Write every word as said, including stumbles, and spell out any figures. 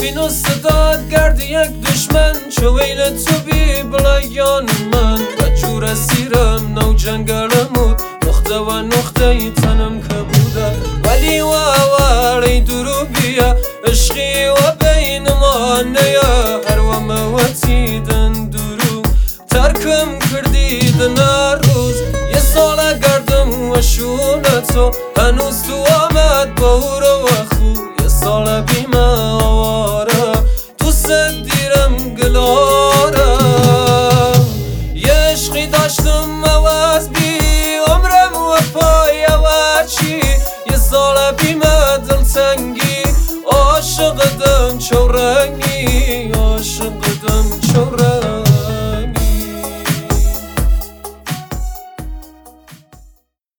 بین و صداد گرد یک دشمن چو ویل تو بی بلایان من بجور سیرم نو جنگلمود نقطه و نقطه ای تنم که بوده ولی و واری درو بیا عشقی و بین ما نیا هر و موتی دن درو ترکم کردی دن روز یه سال گردم و شونتو هنوز تو آمد بور و خو یه سال بیمه آواره دوست دیرم گلاره یه عشقی داشتم عوض بی عمرم و پای و چی یه سال بیمه دلتنگی عاشق دم چوره